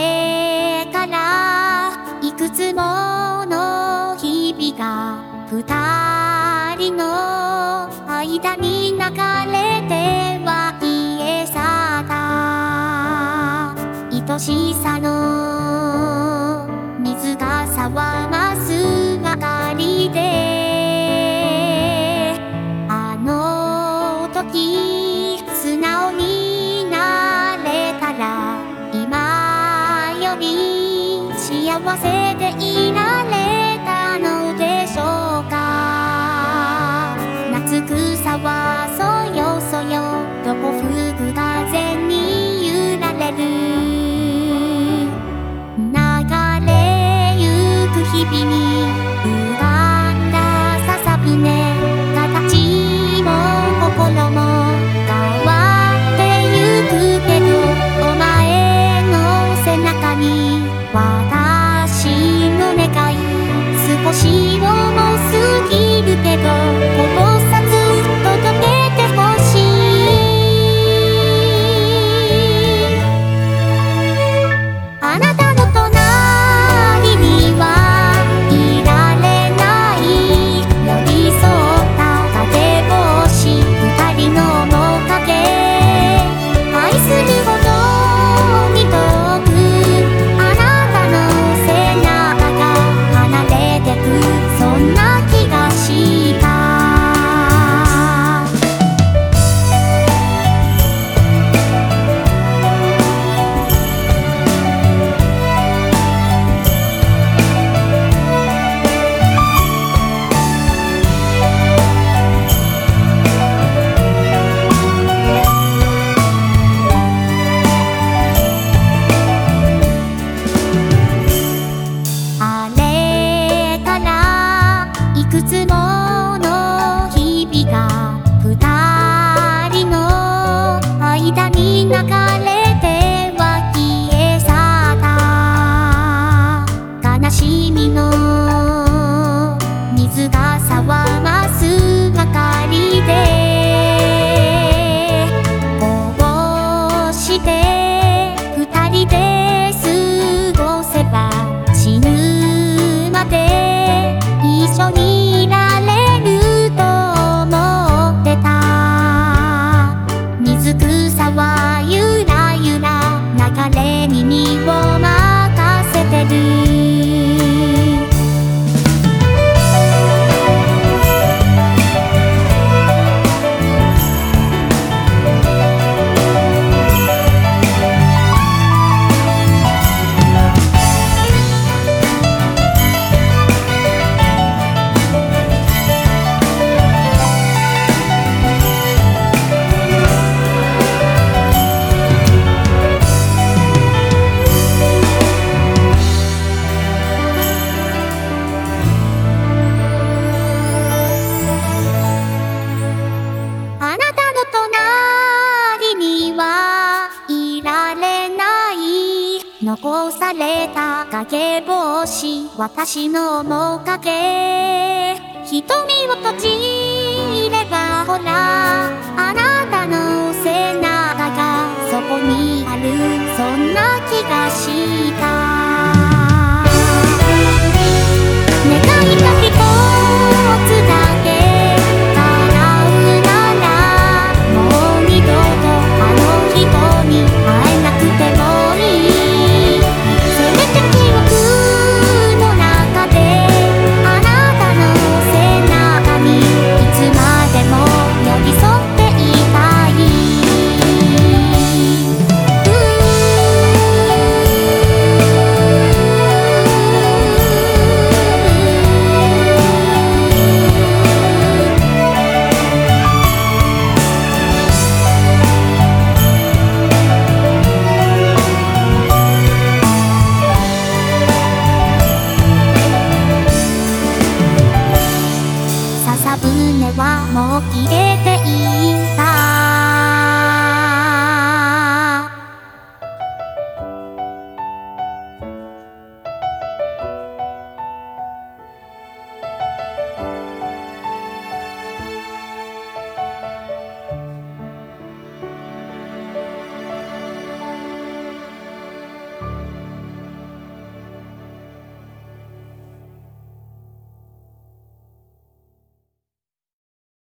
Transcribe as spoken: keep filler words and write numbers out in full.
れからいくつもの日々が二人の間に流れては消え去った愛しさの水が騒ます明かりであの時素直になれたら今より幸せでいられたのでしょうか。夏草はそよそよどこ吹く風に揺られる流れゆく日々に浮かんだ笹舟形も心も変わってゆくけどお前の背中に私の願い少し重すぎるけどこぼさず届けてほしい。あなたの隣にはいられない寄り添った風星二人の面影愛するほどに遠くあなたの背中が離れてくそんな気がした。あれからいくつもの日々が二人の間に流れては消え去った悲しみの水が騒ます明かりでこうして二人で過ごせば死ぬまで一緒にいられると思ってた。水草はゆらゆら流れに身を任せてる。あなたの隣にはいられない残された影星私の面影瞳を閉じればほらあなたの背中がそこにあるそんな気がした。願いた人